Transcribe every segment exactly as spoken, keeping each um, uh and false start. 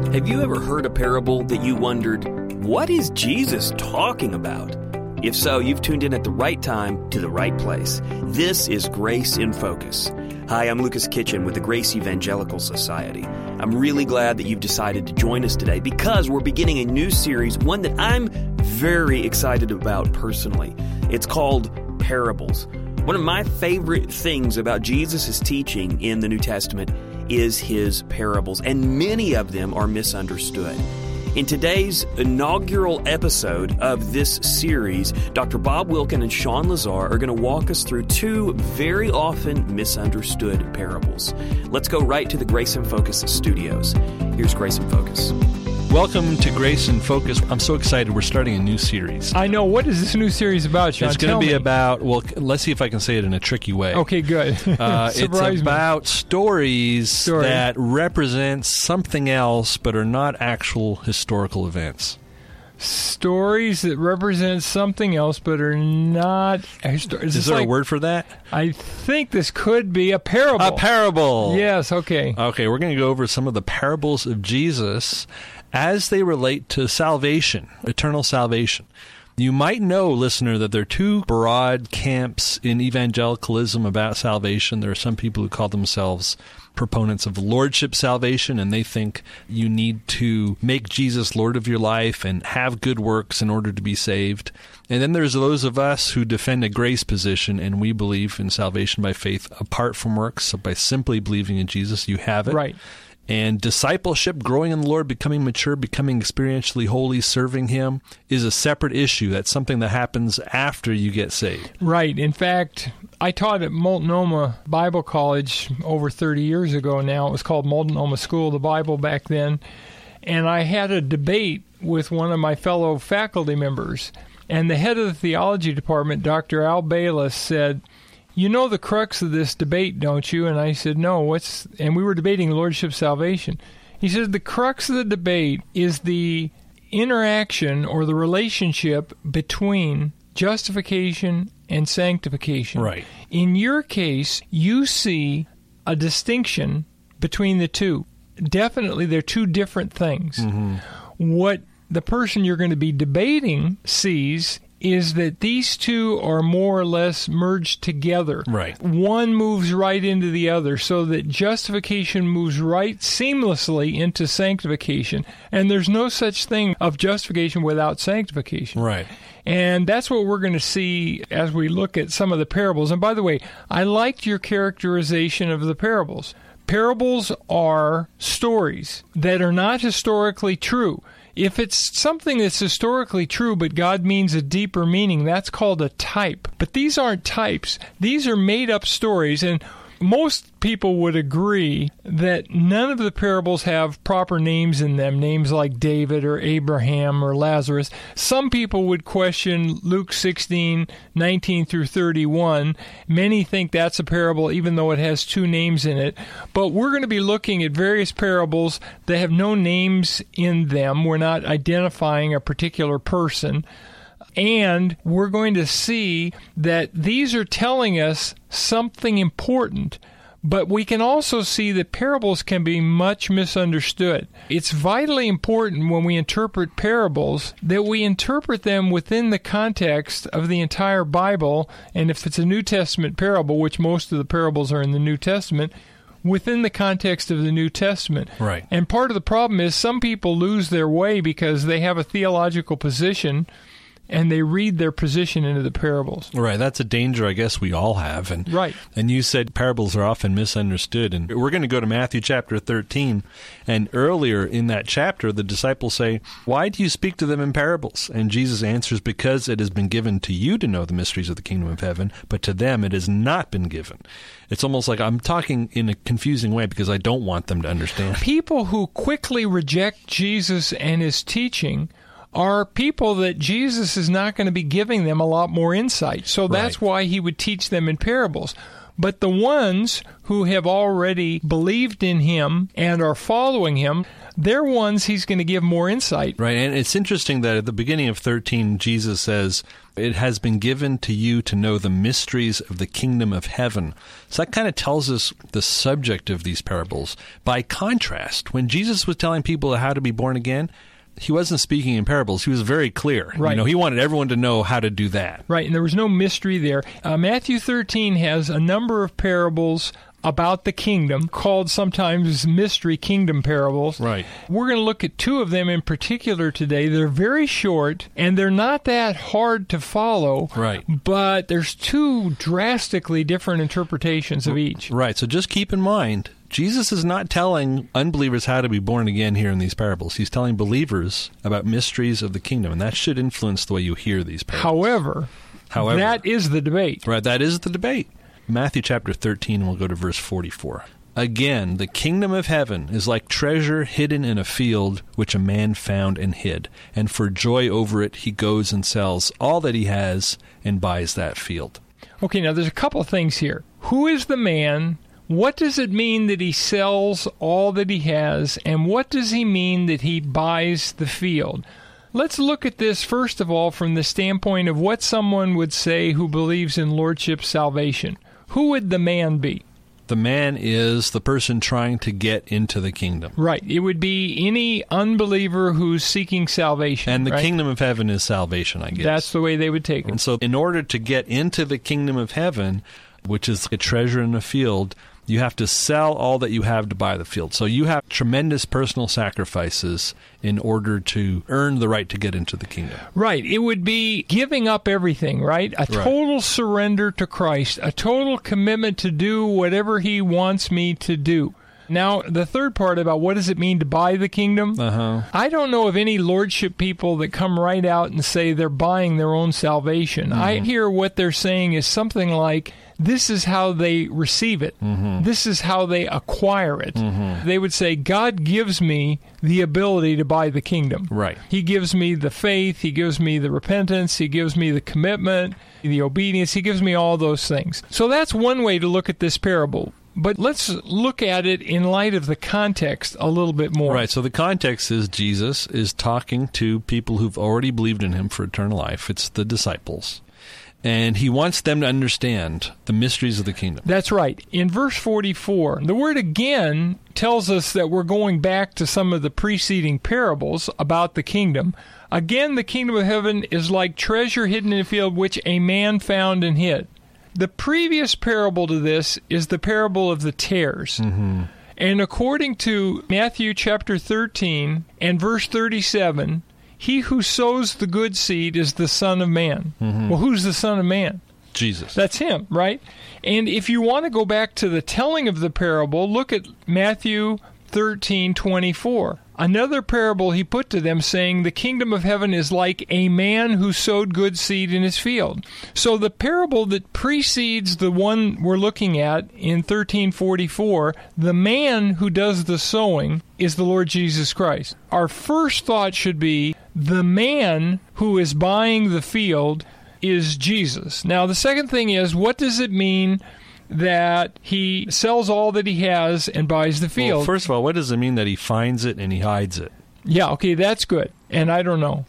Have you ever heard a parable that you wondered, what is Jesus talking about? If so, you've tuned in at the right time to the right place. This is Grace in Focus. Hi, I'm Lucas Kitchen with the Grace Evangelical Society. I'm really glad that you've decided to join us today because we're beginning a new series, one that I'm very excited about personally. It's called Parables. One of my favorite things about Jesus' teaching in the New Testament is his parables, and many of them are misunderstood. In today's inaugural episode of this series, Doctor Bob Wilkin and Sean Lazar are going to walk us through two very often misunderstood parables. Let's go right to the Grace in Focus studios. Here's Grace in Focus. Welcome to Grace in Focus. I'm so excited. We're starting a new series. I know. What is this new series about, Sean? It's going to be me. about, well, let's see if I can say it in a tricky way. Okay, good. uh, it's about me. stories Story. that represent something else but are not actual historical events. Stories that represent something else but are not historical. Is, is there like, a word for that? I think this could be a parable. A parable. Yes, okay. Okay, we're going to go over some of the parables of Jesus as they relate to salvation, eternal salvation. You might know, listener, that there are two broad camps in evangelicalism about salvation. There are some people who call themselves proponents of lordship salvation, and they think you need to make Jesus Lord of your life and have good works in order to be saved. And then there's those of us who defend a grace position, and we believe in salvation by faith apart from works. So by simply believing in Jesus, you have it. Right. And discipleship, growing in the Lord, becoming mature, becoming experientially holy, serving Him, is a separate issue. That's something that happens after you get saved. Right. In fact, I taught at Multnomah Bible College over thirty years ago now. It was called Multnomah School of the Bible back then. And I had a debate with one of my fellow faculty members. And the head of the theology department, Doctor Al Bayless, said, "You know the crux of this debate, don't you?" And I said, "No, what's..." And we were debating lordship salvation. He said, "The crux of the debate is the interaction or the relationship between justification and sanctification." Right. In your case, you see a distinction between the two. Definitely, they're two different things. Mm-hmm. What the person you're going to be debating sees is that these two are more or less merged together. Right. One moves right into the other, so that justification moves right seamlessly into sanctification. And there's no such thing of justification without sanctification. Right. And that's what we're going to see as we look at some of the parables. And by the way, I liked your characterization of the parables. Parables are stories that are not historically true. If it's something that's historically true, but God means a deeper meaning, that's called a type. But these aren't types. These are made-up stories, and most people would agree that none of the parables have proper names in them, names like David or Abraham or Lazarus. Some people would question Luke sixteen, nineteen through thirty-one. Many think that's a parable, even though it has two names in it. But we're going to be looking at various parables that have no names in them. We're not identifying a particular person. And we're going to see that these are telling us something important, but we can also see that parables can be much misunderstood. It's vitally important when we interpret parables that we interpret them within the context of the entire Bible, and if it's a New Testament parable, which most of the parables are in the New Testament, within the context of the New Testament. Right. And part of the problem is some people lose their way because they have a theological position and they read their position into the parables. Right, that's a danger I guess we all have. And, right. And you said parables are often misunderstood. And we're going to go to Matthew chapter thirteen. And earlier in that chapter, the disciples say, "Why do you speak to them in parables?" And Jesus answers, "Because it has been given to you to know the mysteries of the kingdom of heaven, but to them it has not been given." It's almost like I'm talking in a confusing way because I don't want them to understand. People who quickly reject Jesus and his teaching are people that Jesus is not going to be giving them a lot more insight. So that's right. why he would teach them in parables. But the ones who have already believed in him and are following him, they're ones he's going to give more insight. Right, and it's interesting that at the beginning of thirteen, Jesus says, "It has been given to you to know the mysteries of the kingdom of heaven." So that kind of tells us the subject of these parables. By contrast, when Jesus was telling people how to be born again, he wasn't speaking in parables. He was very clear. Right. You know, he wanted everyone to know how to do that. Right, and there was no mystery there. Uh, Matthew thirteen has a number of parables about the kingdom, called sometimes mystery kingdom parables. Right. We're going to look at two of them in particular today. They're very short, and they're not that hard to follow. Right. But there's two drastically different interpretations of each. Right, so just keep in mind, Jesus is not telling unbelievers how to be born again here in these parables. He's telling believers about mysteries of the kingdom, and that should influence the way you hear these parables. However, However, that is the debate. Right, that is the debate. Matthew chapter thirteen, we'll go to verse forty-four. "Again, the kingdom of heaven is like treasure hidden in a field, which a man found and hid. And for joy over it, he goes and sells all that he has and buys that field." Okay, now there's a couple of things here. Who is the man? What does it mean that he sells all that he has? And what does he mean that he buys the field? Let's look at this, first of all, from the standpoint of what someone would say who believes in Lordship salvation. Who would the man be? The man is the person trying to get into the kingdom. Right. It would be any unbeliever who's seeking salvation. And the right? kingdom of heaven is salvation, I guess. That's the way they would take it. And so in order to get into the kingdom of heaven, which is a treasure in a field, you have to sell all that you have to buy the field. So you have tremendous personal sacrifices in order to earn the right to get into the kingdom. Right. It would be giving up everything, right? A total right. surrender to Christ, a total commitment to do whatever he wants me to do. Now, the third part about what does it mean to buy the kingdom? Uh-huh. I don't know of any lordship people that come right out and say they're buying their own salvation. Mm-hmm. I hear what they're saying is something like, this is how they receive it. Mm-hmm. This is how they acquire it. Mm-hmm. They would say, God gives me the ability to buy the kingdom. Right. He gives me the faith. He gives me the repentance. He gives me the commitment, the obedience. He gives me all those things. So that's one way to look at this parable. But let's look at it in light of the context a little bit more. Right, so the context is Jesus is talking to people who've already believed in him for eternal life. It's the disciples. And he wants them to understand the mysteries of the kingdom. That's right. In verse forty-four, the word again tells us that we're going back to some of the preceding parables about the kingdom. Again, the kingdom of heaven is like treasure hidden in a field which a man found and hid. The previous parable to this is the parable of the tares. Mm-hmm. And according to Matthew chapter thirteen and verse thirty-seven, he who sows the good seed is the Son of Man. Mm-hmm. Well, who's the Son of Man? Jesus. That's him, right? And if you want to go back to the telling of the parable, look at Matthew thirteen twenty-four. Another parable he put to them, saying, the kingdom of heaven is like a man who sowed good seed in his field. So the parable that precedes the one we're looking at in thirteen forty-four, the man who does the sowing is the Lord Jesus Christ. Our first thought should be the man who is buying the field is Jesus. Now, the second thing is, what does it mean that he sells all that he has and buys the field? Well, first of all, what does it mean that he finds it and he hides it? Yeah, okay, that's good. And I don't know.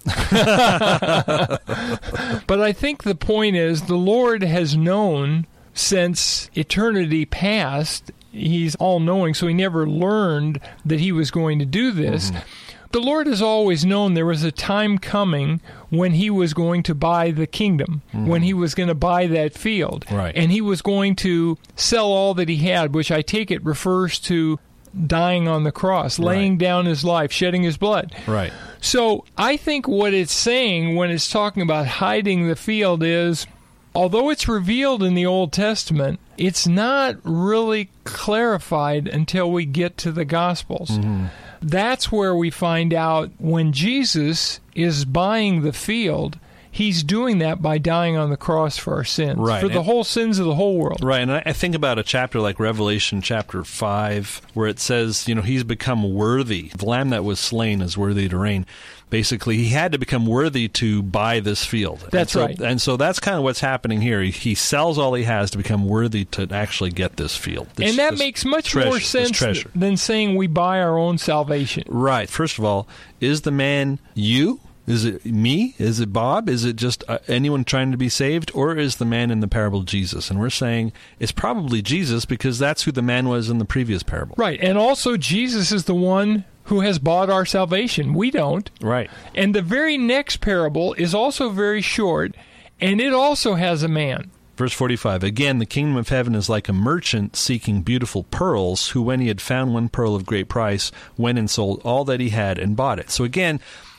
But I think the point is the Lord has known since eternity past. He's all-knowing, so he never learned that he was going to do this. Mm-hmm. The Lord has always known there was a time coming when he was going to buy the kingdom, mm-hmm. when he was going to buy that field. Right. And he was going to sell all that he had, which I take it refers to dying on the cross, laying right. down his life, shedding his blood. Right. So I think what it's saying when it's talking about hiding the field is, although it's revealed in the Old Testament, it's not really clarified until we get to the Gospels. Mm-hmm. That's where we find out when Jesus is buying the field, he's doing that by dying on the cross for our sins, right. for the and, whole sins of the whole world. Right, and I, I think about a chapter like Revelation chapter five, where it says, you know, he's become worthy. The lamb that was slain is worthy to reign. Basically, he had to become worthy to buy this field. That's and so, right. And so that's kind of what's happening here. He, he sells all he has to become worthy to actually get this field. This, and that this makes much treasure, more sense treasure. than saying we buy our own salvation. Right. First of all, is the man you? Is it me? Is it Bob? Is it just uh, anyone trying to be saved? Or is the man in the parable Jesus? And we're saying it's probably Jesus because that's who the man was in the previous parable. Right. And also, Jesus is the one who has bought our salvation. We don't. Right. And the very next parable is also very short, and it also has a man. Verse forty-five, again, the kingdom of heaven is like a merchant seeking beautiful pearls, who, when he had found one pearl of great price, went and sold all that he had and bought it. So again,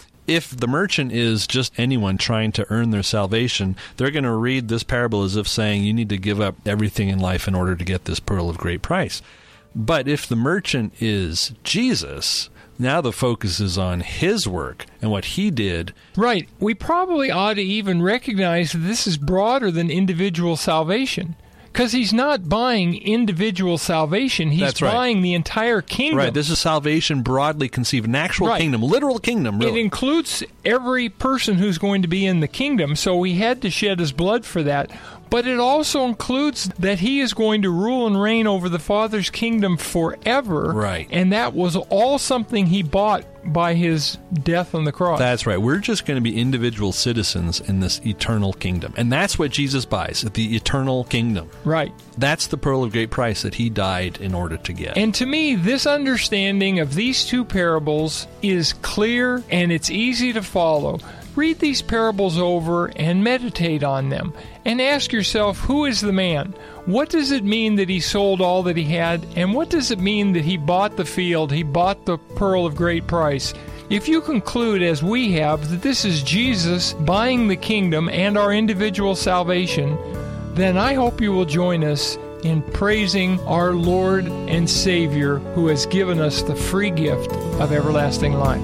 if the merchant is just anyone trying to earn their salvation, they're going to read this parable as if saying you need to give up everything in life in order to get this pearl of great price. But if the merchant is Jesus, now the focus is on his work and what he did. Right. We probably ought to even recognize that this is broader than individual salvation. Because he's not buying individual salvation. He's That's right. buying the entire kingdom. Right. This is salvation broadly conceived. An actual Right. kingdom. Literal kingdom, really. It includes every person who's going to be in the kingdom, so he had to shed his blood for that. But it also includes that he is going to rule and reign over the Father's kingdom forever. Right. And that was all something he bought by his death on the cross. That's right. We're just going to be individual citizens in this eternal kingdom. And that's what Jesus buys, the eternal kingdom. Right. That's the pearl of great price that he died in order to get. And to me, this understanding of these two parables is clear and it's easy to follow. Read these parables over and meditate on them. And ask yourself, who is the man? What does it mean that he sold all that he had? And what does it mean that he bought the field, he bought the pearl of great price? If you conclude, as we have, that this is Jesus buying the kingdom and our individual salvation, then I hope you will join us in praising our Lord and Savior who has given us the free gift of everlasting life.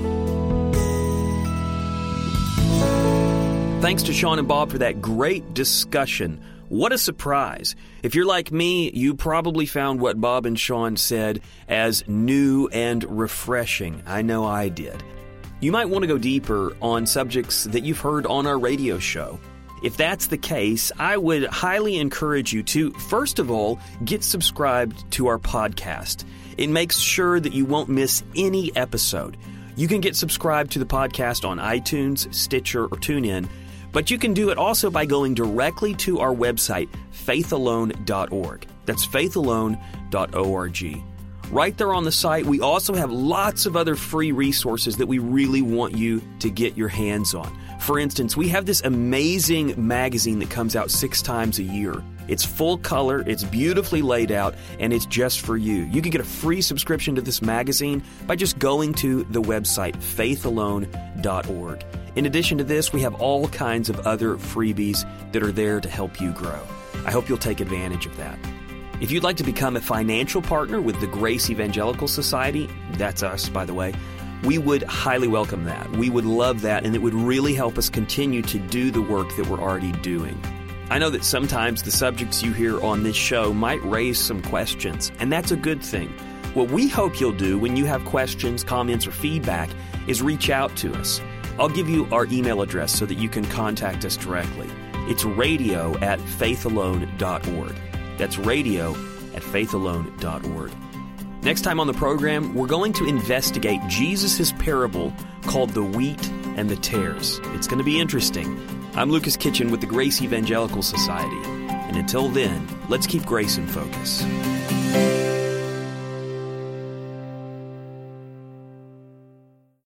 Thanks to Sean and Bob for that great discussion. What a surprise. If you're like me, you probably found what Bob and Sean said as new and refreshing. I know I did. You might want to go deeper on subjects that you've heard on our radio show. If that's the case, I would highly encourage you to, first of all, get subscribed to our podcast. It makes sure that you won't miss any episode. You can get subscribed to the podcast on iTunes, Stitcher, or TuneIn, but you can do it also by going directly to our website, faith alone dot org. That's faith alone dot org. Right there on the site, we also have lots of other free resources that we really want you to get your hands on. For instance, we have this amazing magazine that comes out six times a year. It's full color, it's beautifully laid out, and it's just for you. You can get a free subscription to this magazine by just going to the website, faith alone dot org. In addition to this, we have all kinds of other freebies that are there to help you grow. I hope you'll take advantage of that. If you'd like to become a financial partner with the Grace Evangelical Society, that's us, by the way, we would highly welcome that. We would love that, and it would really help us continue to do the work that we're already doing. I know that sometimes the subjects you hear on this show might raise some questions, and that's a good thing. What we hope you'll do when you have questions, comments, or feedback is reach out to us. I'll give you our email address so that you can contact us directly. It's radio at faith alone dot org. That's radio at faith alone dot org. Next time on the program, we're going to investigate Jesus' parable called The Wheat and the Tares. It's going to be interesting. I'm Lucas Kitchen with the Grace Evangelical Society. And until then, let's keep grace in focus.